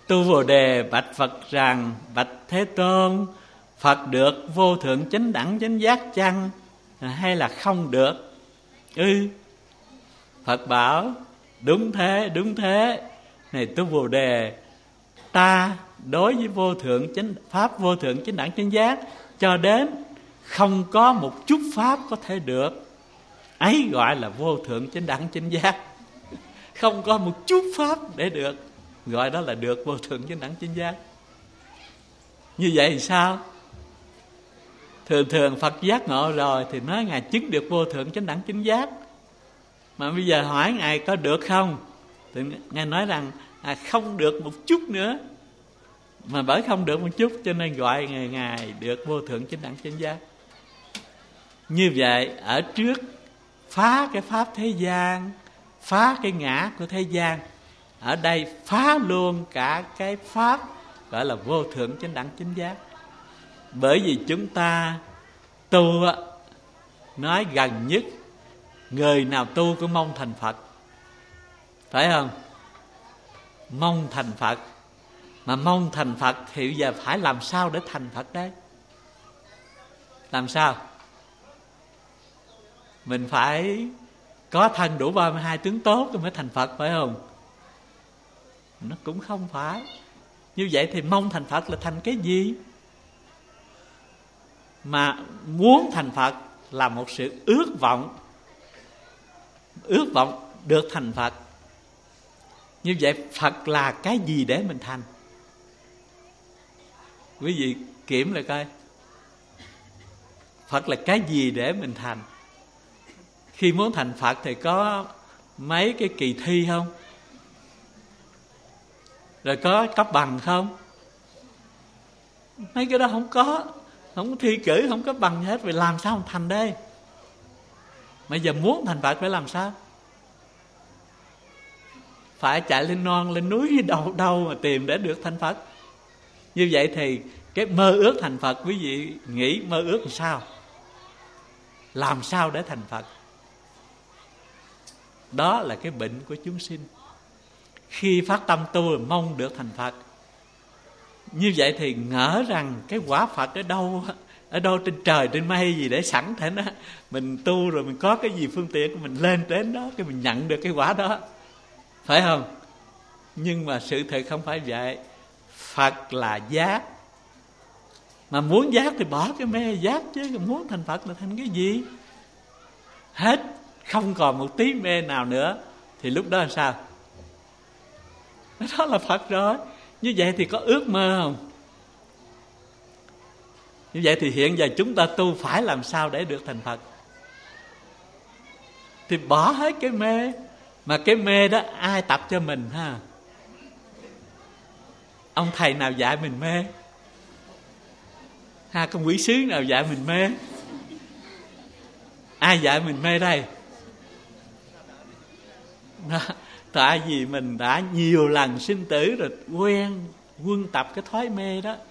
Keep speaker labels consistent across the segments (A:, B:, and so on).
A: Tu Bồ Đề bạch Phật rằng: bạch Thế Tôn, Phật được vô thượng chánh đẳng chánh giác chăng, hay là không được? Phật bảo: đúng thế, đúng thế. Này Tu Bồ Đề, ta đối với vô thượng chánh pháp, vô thượng chánh đẳng chánh giác, cho đến không có một chút pháp có thể được, ấy gọi là vô thượng chánh đẳng chánh giác. Không có một chút pháp để được, gọi đó là được vô thượng chánh đẳng chánh giác. Như vậy thì sao? Thường Phật giác ngộ rồi thì nói Ngài chứng được vô thượng chánh đẳng chánh giác. Mà bây giờ hỏi Ngài có được không, thì Ngài nói rằng không được một chút nữa. Mà bởi không được một chút cho nên gọi Ngài được vô thượng chánh đẳng chánh giác. Như vậy ở trước phá cái pháp thế gian, phá cái ngã của thế gian, ở đây phá luôn cả cái pháp gọi là vô thượng chánh đẳng chánh giác. Bởi vì chúng ta tu nói gần nhất, người nào tu cũng mong thành Phật, phải không? Mong thành Phật. Mà mong thành Phật thì bây giờ phải làm sao để thành Phật đấy? Làm sao? Mình phải có thân đủ 32 tướng tốt mới thành Phật, phải không? Nó cũng không phải. Như vậy thì mong thành Phật là thành cái gì? Mà muốn thành Phật là một sự ước vọng. Ước vọng được thành Phật. Như vậy Phật là cái gì để mình thành? Quý vị kiểm lại coi, Phật là cái gì để mình thành? Khi muốn thành Phật thì có mấy cái kỳ thi không? Rồi có cấp bằng không? Mấy cái đó không có. Không có thi cử, không có bằng hết. Vậy làm sao thành đây? Bây giờ muốn thành Phật phải làm sao? Phải chạy lên non, lên núi đâu mà tìm để được thành Phật. Như vậy thì cái mơ ước thành Phật, quý vị nghĩ mơ ước làm sao? Làm sao để thành Phật? Đó là cái bệnh của chúng sinh. Khi phát tâm tu là mong được thành Phật. Như vậy thì ngỡ rằng cái quả Phật ở đâu trên trời trên mây gì để sẵn thế đó. Mình tu rồi mình có cái gì phương tiện của mình lên đến đó, cái mình nhận được cái quả đó, phải không? Nhưng mà sự thật không phải vậy. Phật là giác. Mà muốn giác thì bỏ cái mê giác chứ. Muốn thành Phật là thành cái gì? Hết, không còn một tí mê nào nữa. Thì lúc đó là sao? Đó là Phật rồi. Như vậy thì có ước mơ không? Như vậy thì hiện giờ chúng ta tu phải làm sao để được thành Phật? Thì bỏ hết cái mê. Mà cái mê đó ai tập cho mình ha? Ông thầy nào dạy mình mê? Con quỷ sứ nào dạy mình mê? Ai dạy mình mê đây? Tại vì mình đã nhiều lần sinh tử rồi quen quân tập cái thói mê đó.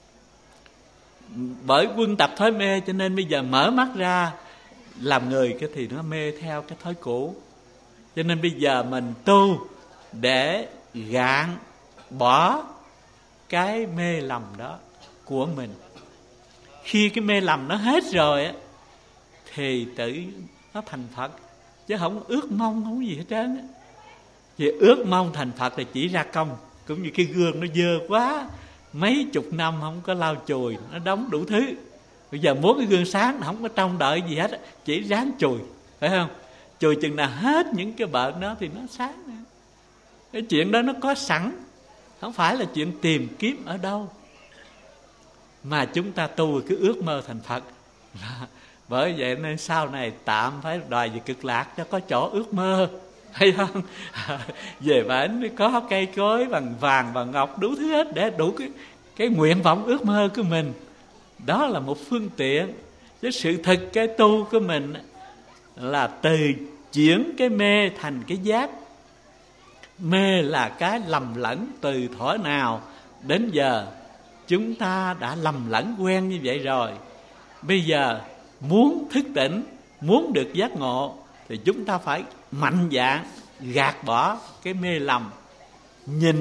A: Bởi quân tập thói mê cho nên bây giờ mở mắt ra làm người cái thì nó mê theo cái thói cũ. Cho nên bây giờ mình tu để gạn bỏ cái mê lầm đó của mình. Khi cái mê lầm nó hết rồi á thì tự nó thành Phật. Chứ không ước mong không gì hết trơn á. Vì ước mong thành Phật là chỉ ra công. Cũng như cái gương nó dơ quá, mấy chục năm không có lau chùi, nó đóng đủ thứ. Bây giờ muốn cái gương sáng, không có trông đợi gì hết, chỉ ráng chùi, phải không? Chùi chừng nào hết những cái bệnh đó thì nó sáng nữa. Cái chuyện đó nó có sẵn, không phải là chuyện tìm kiếm ở đâu. Mà chúng ta tu cứ ước mơ thành Phật. Bởi vậy nên sau này tạm phải đòi về Cực Lạc cho có chỗ ước mơ, thấy không? Về bển có cây cối bằng vàng và ngọc đủ thứ hết để đủ cái nguyện vọng ước mơ của mình. Đó là một phương tiện. Chứ sự thực cái tu của mình là từ chuyển cái mê thành cái giác. Mê là cái lầm lẫn từ thuở nào đến giờ chúng ta đã lầm lẫn quen như vậy rồi. Bây giờ muốn thức tỉnh, muốn được giác ngộ thì chúng ta phải mạnh dạn gạt bỏ cái mê lầm, nhìn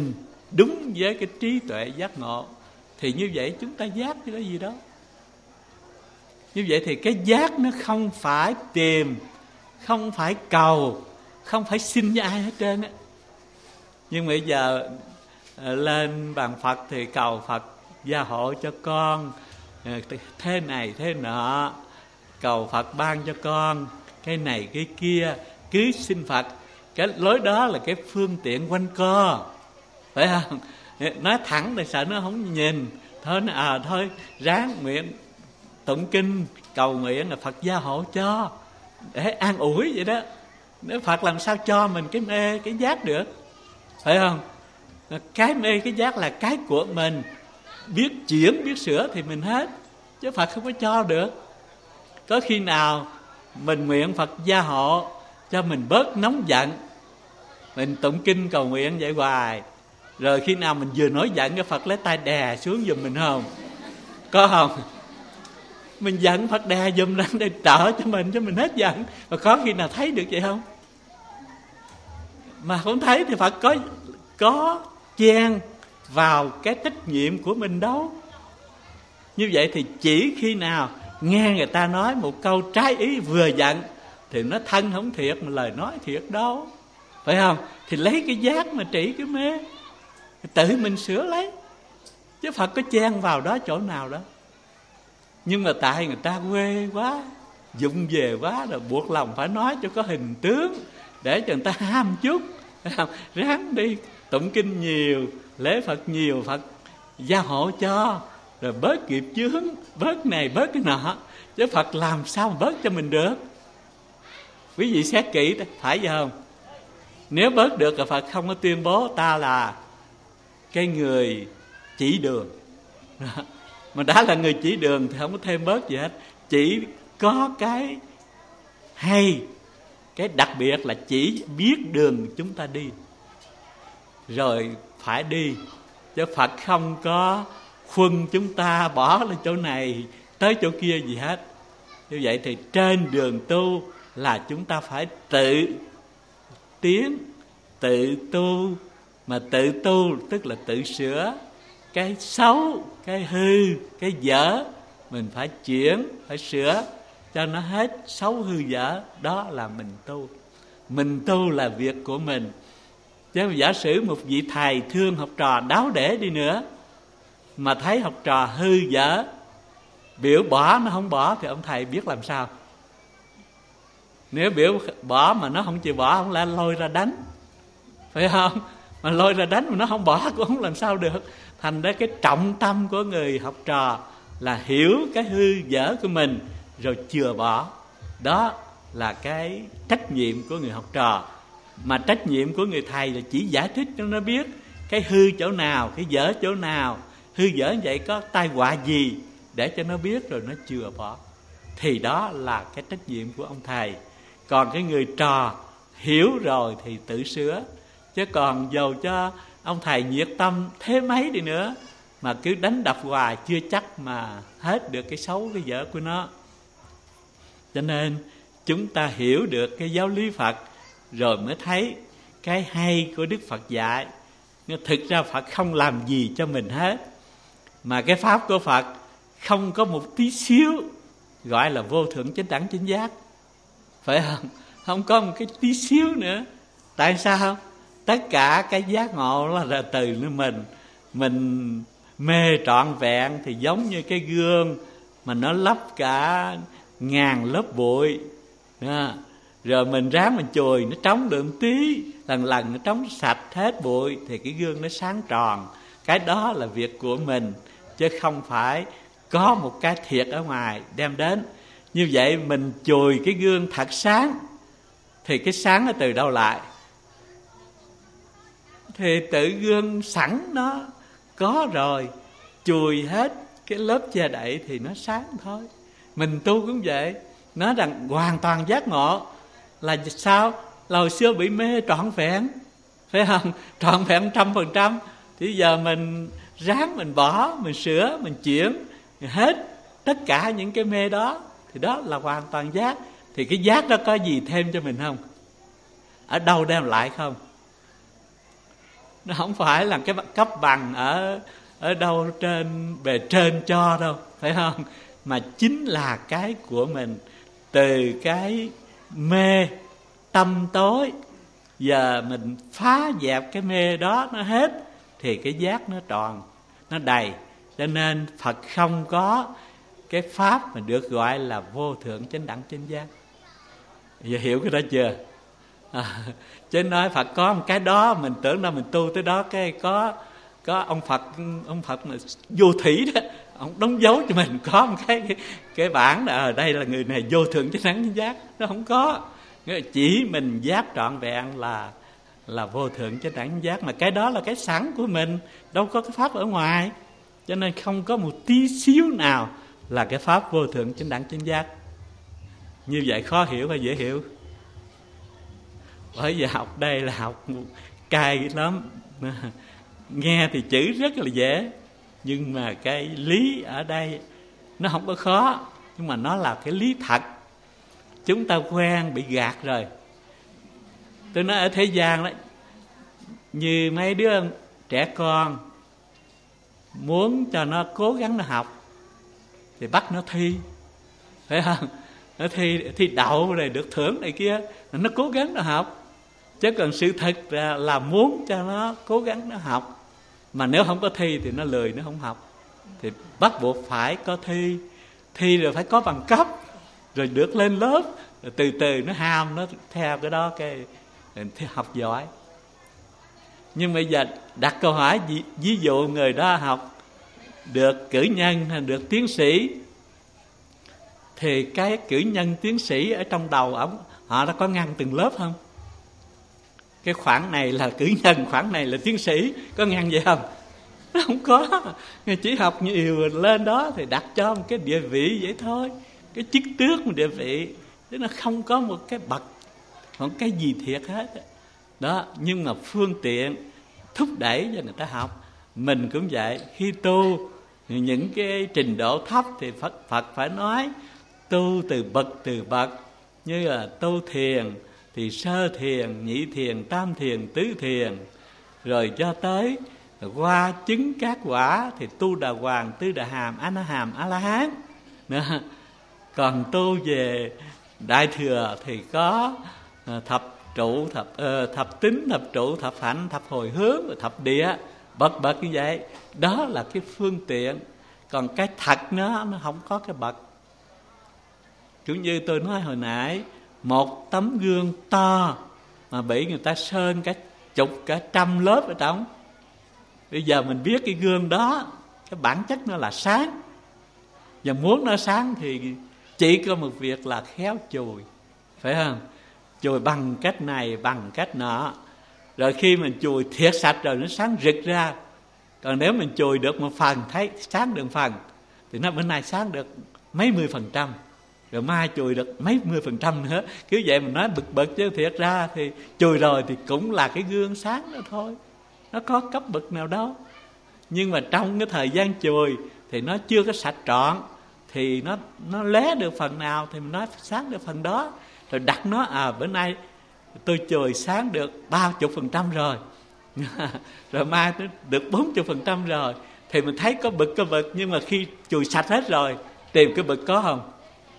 A: đúng với cái trí tuệ giác ngộ, thì như vậy chúng ta giác cái đó gì đó. Như vậy thì cái giác nó không phải tìm, không phải cầu, không phải xin với ai hết trơn á. Nhưng bây giờ lên bàn Phật thì cầu Phật gia hộ cho con thế này thế nọ, cầu Phật ban cho con cái này cái kia, cứ xin Phật. Cái lối đó là cái phương tiện quanh co, phải không? Nói thẳng thì sợ nó không nhìn. Thôi nó thôi ráng nguyện tụng kinh cầu nguyện là Phật gia hộ cho, để an ủi vậy đó. Nếu Phật làm sao cho mình cái mê cái giác được, phải không? Cái mê cái giác là cái của mình, biết chuyển biết sửa thì mình hết, chứ Phật không có cho được. Có khi nào mình nguyện Phật gia hộ cho mình bớt nóng giận, mình tụng kinh cầu nguyện vậy hoài, rồi khi nào mình vừa nói giận cái Phật lấy tay đè xuống giùm mình không? Có không? Mình giận Phật đè giùm lên để trợ cho mình hết giận. Mà có khi nào thấy được vậy không? Mà không thấy thì Phật có chen vào cái trách nhiệm của mình đâu. Như vậy thì chỉ khi nào nghe người ta nói một câu trái ý vừa giận thì nó thân không thiệt mà lời nói thiệt đâu, phải không? Thì lấy cái giác mà trị cái mê, tự mình sửa lấy, chứ Phật có chen vào đó chỗ nào đó. Nhưng mà tại người ta quê quá, vụng về quá, rồi buộc lòng phải nói cho có hình tướng, để cho người ta ham chút, phải không? Ráng đi tụng kinh nhiều, lễ Phật nhiều, Phật gia hộ cho, rồi bớt nghiệp chướng, bớt này bớt cái nọ, chứ Phật làm sao mà bớt cho mình được? Quý vị xét kỹ phải vậy không? Nếu bớt được là Phật không có tuyên bố ta là cái người chỉ đường. Mà đã là người chỉ đường thì không có thêm bớt gì hết. Chỉ có cái hay, cái đặc biệt là chỉ biết đường chúng ta đi, rồi phải đi. Chứ Phật không có khuân chúng ta bỏ lên chỗ này tới chỗ kia gì hết. Như vậy thì trên đường tu là chúng ta phải tự tiến, tự tu. Mà tự tu tức là tự sửa cái xấu, cái hư, cái dở. Mình phải chuyển, phải sửa cho nó hết xấu hư dở. Đó là mình tu. Mình tu là việc của mình. Chứ giả sử một vị thầy thương học trò đáo để đi nữa, mà thấy học trò hư dở, biểu bỏ nó không bỏ, thì ông thầy biết làm sao? Nếu biểu bỏ mà nó không chịu bỏ, ông lại lôi ra đánh, phải không? Mà lôi ra đánh mà nó không bỏ cũng không làm sao được. Thành ra cái trọng tâm của người học trò là hiểu cái hư dở của mình rồi chừa bỏ. Đó là cái trách nhiệm của người học trò. Mà trách nhiệm của người thầy là chỉ giải thích cho nó biết cái hư chỗ nào, cái dở chỗ nào, hư dở như vậy có tai họa gì, để cho nó biết rồi nó chừa bỏ. Thì đó là cái trách nhiệm của ông thầy. Còn cái người trò hiểu rồi thì tự sửa. Chứ còn dầu cho ông thầy nhiệt tâm thế mấy đi nữa mà cứ đánh đập hoài, chưa chắc mà hết được cái xấu cái dở của nó. Cho nên chúng ta hiểu được cái giáo lý Phật rồi mới thấy cái hay của Đức Phật dạy. Nhưng thực ra Phật không làm gì cho mình hết, mà cái pháp của Phật không có một tí xíu gọi là vô thượng chánh đẳng chánh giác, phải không? Không có một cái tí xíu nữa. Tại sao? Tất cả cái giác ngộ là từ nơi mình mê trọn vẹn thì giống như cái gương mà nó lấp cả ngàn lớp bụi. Rồi mình ráng mình chùi nó trống được một tí, lần lần nó trống sạch hết bụi thì cái gương nó sáng tròn. Cái đó là việc của mình, chứ không phải có một cái thiệt ở ngoài đem đến. Như vậy mình chùi cái gương thật sáng thì cái sáng nó từ đâu lại? Thì tự gương sẵn nó có rồi, chùi hết cái lớp che đậy thì nó sáng thôi. Mình tu cũng vậy. Nói rằng hoàn toàn giác ngộ là sao? Là hồi xưa bị mê trọn vẹn, phải không? Trọn vẹn 100%. Thì giờ mình ráng mình bỏ, mình sửa, mình chuyển hết tất cả những cái mê đó, thì đó là hoàn toàn giác. Thì cái giác đó có gì thêm cho mình không? Ở đâu đem lại không? Nó không phải là cái cấp bằng ở đâu trên bề trên cho đâu, phải không? Mà chính là cái của mình. Từ cái mê tâm tối, giờ mình phá dẹp cái mê đó nó hết, thì cái giác nó tròn, nó đầy. Cho nên Phật không có cái pháp mà được gọi là vô thượng chánh đẳng chánh giác. Giờ hiểu cái đó chưa? Chứ nói Phật có một cái đó, mình tưởng là mình tu tới đó cái có ông Phật mà vô thủy đó, ông đóng dấu cho mình có một cái bảng là ở đây là người này vô thượng chánh đẳng chánh giác. Nó không có. Chỉ mình giác trọn vẹn là vô thượng chánh đẳng chánh giác, mà cái đó là cái sẵn của mình, đâu có cái pháp ở ngoài. Cho nên không có một tí xíu nào là cái pháp vô thượng chánh đẳng chánh giác. Như vậy khó hiểu hay dễ hiểu? Bởi vì học đây là học cay lắm. Nghe thì chữ rất là dễ, nhưng mà cái lý ở đây nó không có khó, nhưng mà nó là cái lý thật. Chúng ta quen bị gạt rồi. Tôi nói ở thế gian đó, như mấy đứa trẻ con muốn cho nó cố gắng nó học thì bắt nó thi, phải không? Nó thi đậu rồi được thưởng này kia, nó cố gắng nó học. Chứ còn sự thật là muốn cho nó cố gắng nó học. Mà nếu không có thi thì nó lười, nó không học. Thì bắt buộc phải có thi rồi phải có bằng cấp, rồi được lên lớp, rồi từ từ nó ham, nó theo cái đó cái học giỏi. Nhưng bây giờ đặt câu hỏi, ví dụ người đó học được cử nhân hay được tiến sĩ, thì cái cử nhân tiến sĩ ở trong đầu họ đã có ngăn từng lớp không? Cái khoảng này là cử nhân, khoảng này là tiến sĩ, có ngăn vậy không? Nó không có. Người chỉ học nhiều lên đó thì đặt cho một cái địa vị vậy thôi, cái chức tước một địa vị, chứ nó không có một cái bậc, không cái gì thiệt hết đó. Nhưng mà phương tiện thúc đẩy cho người ta học. Mình cũng vậy, khi tu những cái trình độ thấp thì Phật phải nói tu từ bậc, như là tu thiền thì sơ thiền, nhị thiền, tam thiền, tứ thiền, rồi cho tới qua chứng các quả thì tu đà hoàng, tứ đà hàm, a la hán. Còn tu về đại thừa thì có thập trụ, thập tính, thập trụ, thập hạnh, thập hồi hướng, thập địa, bậc như vậy. Đó là cái phương tiện. Còn cái thật nó không có cái bậc. Cũng như tôi nói hồi nãy, một tấm gương to mà bị người ta sơn cả chục, cả trăm lớp ở trong. Bây giờ mình biết cái gương đó, cái bản chất nó là sáng. Và muốn nó sáng thì chỉ có một việc là khéo chùi, phải không? Chùi bằng cách này, bằng cách nọ. Rồi khi mình chùi thiệt sạch rồi nó sáng rực ra. Còn nếu mình chùi được một phần, thấy sáng được một phần, thì nó bữa nay sáng được mấy 10%, rồi mai chùi được mấy 10% nữa. Cứ vậy mình nói bực chứ thiệt ra thì chùi rồi thì cũng là cái gương sáng đó thôi. Nó có cấp bậc nào đâu. Nhưng mà trong cái thời gian chùi thì nó chưa có sạch trọn, thì nó lé được phần nào thì mình nói sáng được phần đó. Rồi đặt nó, bữa nay tôi chùi sáng được 30% rồi rồi mai nó được 40% rồi, thì mình thấy có bực. Nhưng mà khi chùi sạch hết rồi, tìm cái bực có không?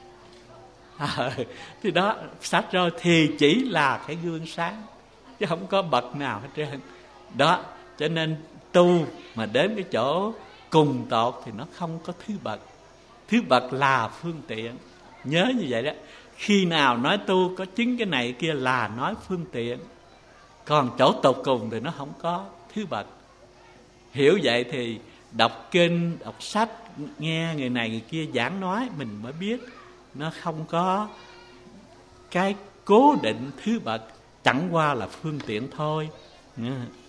A: Thì đó, sạch rồi thì chỉ là cái gương sáng, chứ không có bậc nào hết trơn. Đó, cho nên tu mà đến cái chỗ cùng tột thì nó không có thứ bậc. Thứ bậc là phương tiện. Nhớ như vậy đó. Khi nào nói tu có chứng cái này kia là nói phương tiện. Còn chỗ tột cùng thì nó không có thứ bậc. Hiểu vậy thì đọc kinh, đọc sách, nghe người này người kia giảng nói, mình mới biết nó không có cái cố định thứ bậc, chẳng qua là phương tiện thôi.